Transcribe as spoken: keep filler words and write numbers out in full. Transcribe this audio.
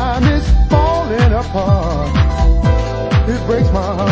time is falling apart. It breaks my heart.